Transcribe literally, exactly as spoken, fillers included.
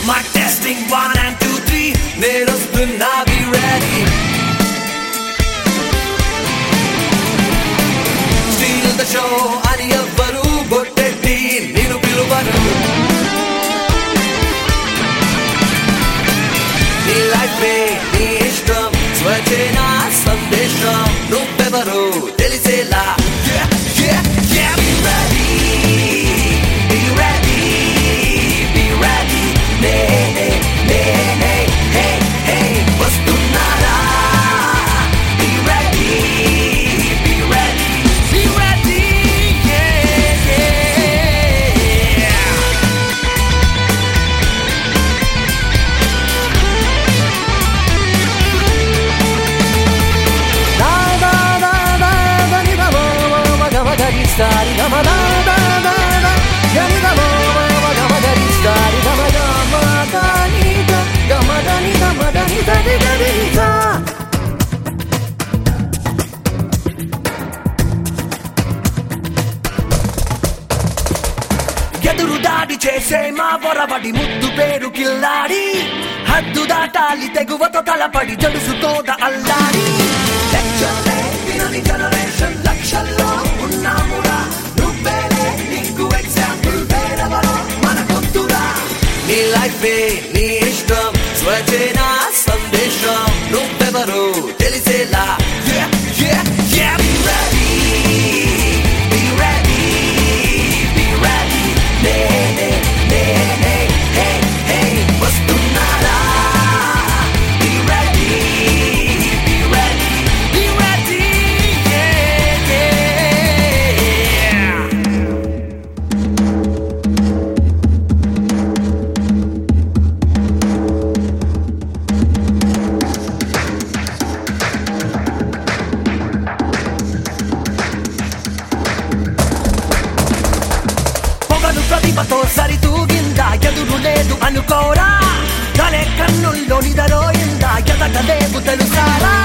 My testing one and two three. నేనొస్తున్నా, be ready. Steal the show అని ఎవ్వరు బొట్టెట్టి నేను పిలువను. నీ లైఫే నీ ఇష్టం, స్వచ్ఛే నా సందేశం. నువ్వెవరో తెలిసేలా. Yeah, yeah, yeah, be ready. Be ready. Be ready. నే నే నే నే hey hey వస్తున్నారా. Be ready. Be ready. Be ready. Yeah, yeah. Da da da da da ni da mo ma ga ma ga di sta di ga ma da da da da ga ni da mo ma ga ma ga di sta di ga ma ga ma da ni da ga ma da ni da ma da ni da di da di da. ఎదురు దాడి చేసే మా వరవడి ముద్దు పేరు కిల్లాడి. హద్దు దాటాలి తెగువతో తలపడి జడుసుతోట అల్లాడి. లెక్కలే వినని generation లక్షల్లో ఉన్నామురా. నువ్వేలే నీకు ఎగ్జాంపుల్ వేరెవరో మనకొద్దురా. నీ లైఫే నీ ఇష్టం, స్వచ్ఛే నా సందేశం. నువ్వెవరో తెలిసేలా. Yeah, yeah, yeah, be ready. Be ready. Be ready. నే నే నే నే hey hey వస్తున్నారా. Be ready. Be ready. Be ready. Yeah, yeah. పొగలు ప్రతిభతో సరితూగిందా, ఎదురు లేదు అనుకోరా. కలే కన్నుల్లో నిదరోయిందా, ఎదట లేవు తెలుసారా.